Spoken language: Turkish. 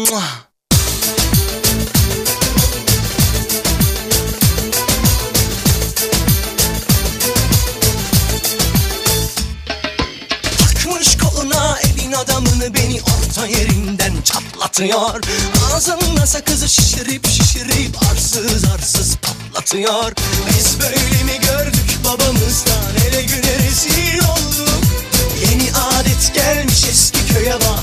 Takmış koluna evin adamını, beni orta yerinden çatlatıyor. Ağzında sakızı şişirip arsız arsız patlatıyor. Biz böyle mi gördük babamızdan, ele güne rezil olduk. Yeni adet gelmiş eski köye bak.